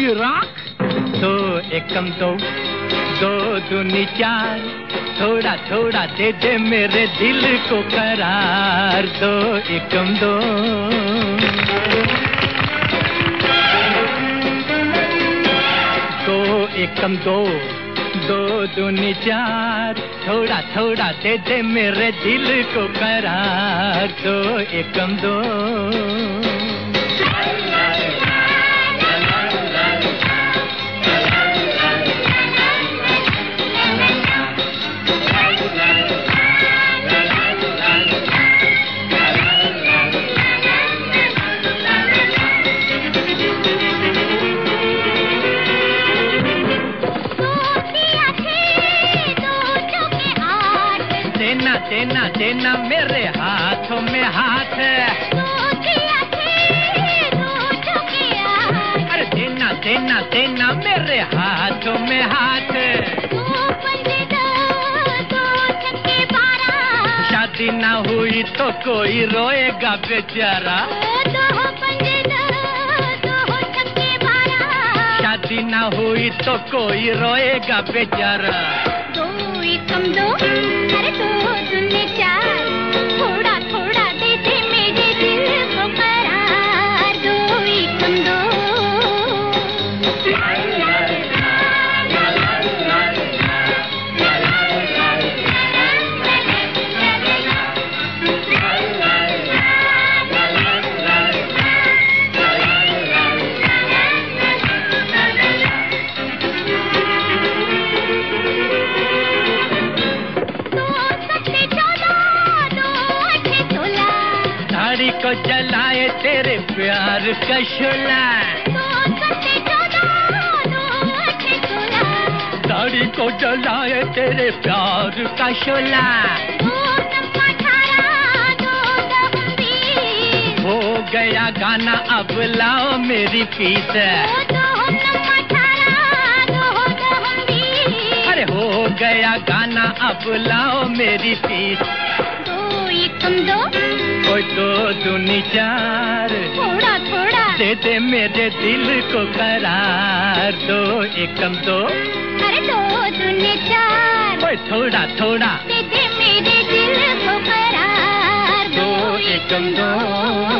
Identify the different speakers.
Speaker 1: Rock. दो एकम दो, दो दूनी चार, थोड़ा थोड़ा दे दे मेरे दिल को करार। दो एकम दो, दो एकम दो, दो दूनी चार, थोड़ा थोड़ा दे दे मेरे दिल को करार। दो एकम दो, देना देना मेरे हाथों में हाथ है। अरे देना देना देना मेरे हाथों में हाथ है। शादी ना हुई तो कोई रोएगा बेचारा। शादी ना हुई तो कोई रोएगा बेचारा।
Speaker 2: दो एकम दो, अरे दो दूनी चार, थोड़ा थोड़ा दे दे मेरे दिल को करार। दो एकम दो,
Speaker 1: को जलाए तेरे प्यार का शोला। दाढ़ी को जलाए तेरे प्यार का शोला। हो गया गाना अब लाओ मेरी फीस। अरे हो गया गाना अब लाओ मेरी फीस।
Speaker 2: दो एकम दो,
Speaker 1: कोई दो दूनी चार,
Speaker 2: थोड़ा थोड़ा
Speaker 1: दे दे मेरे दिल को करार। दो एकम दो,
Speaker 2: अरे दो दूनी चार,
Speaker 1: कोई थोड़ा थोड़ा
Speaker 2: दे दे मेरे दिल को करार।
Speaker 1: दो एकम दो।